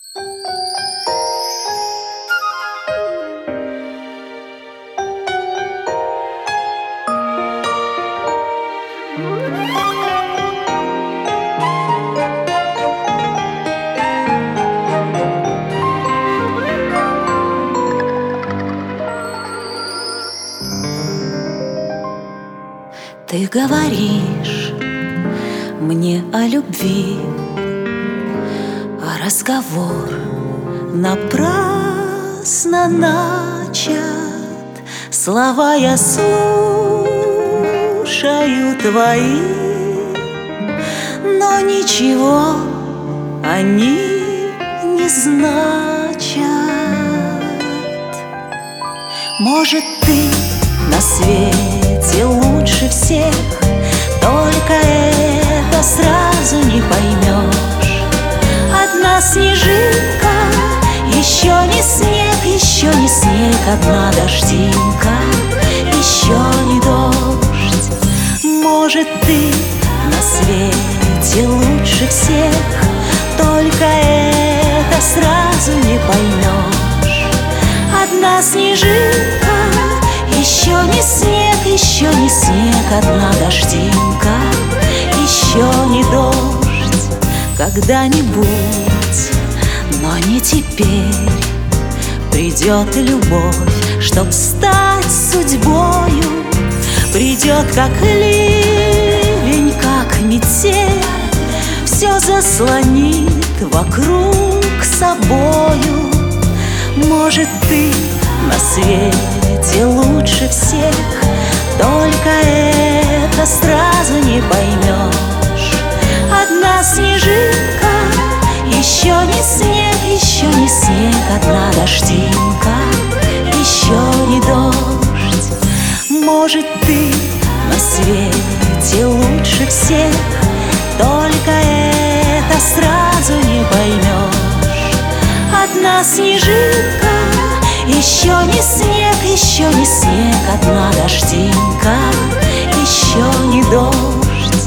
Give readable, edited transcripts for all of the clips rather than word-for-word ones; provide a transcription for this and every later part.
Ты говоришь мне о любви, а разговор напрасно начат. Слова я слушаю твои, но ничего они не значат. Может, ты на свете лучше всех, только это сразу не поймешь. Одна снежинка, еще не снег, еще не снег. Одна дождинка, еще не дождь. Может, ты на свете лучше всех, только это сразу не поймешь. Одна снежинка, еще не снег, еще не снег. Одна дождинка, еще не дождь. Когда-нибудь, но не теперь, придет любовь, чтоб стать судьбою. Придет как ливень, как метель, все заслонит вокруг собою. Может, ты на свете лучше всех, только это сразу не поймешь. Одна снежинка, еще не снег, еще не снег. Одна дождинка, еще не дождь. Может, ты на свете лучше всех, только это сразу не поймешь. Одна снежинка, еще не снег, еще не снег. Одна дождинка, еще не дождь.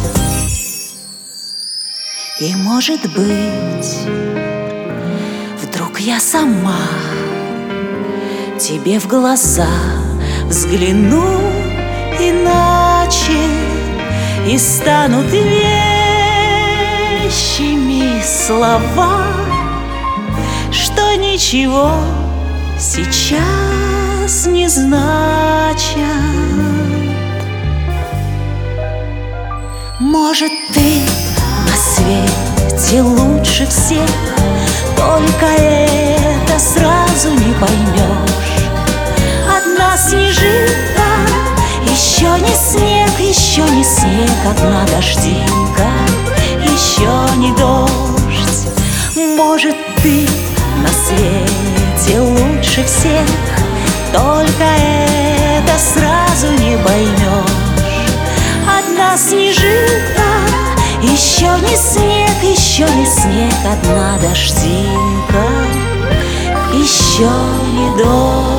И может быть, вдруг я сама тебе в глаза взгляну иначе, и станут вещими слова, что ничего сейчас не значат. Может, ты на свете лучше всех, только это сразу не поймешь. Одна снежинка, еще не снег, еще не снег. Одна дождинка, еще не дождь. Может, ты на свете лучше всех, только это сразу не поймешь. Одна снежинка, еще не снег, еще не снег. Одна дождинка, еще не дождь.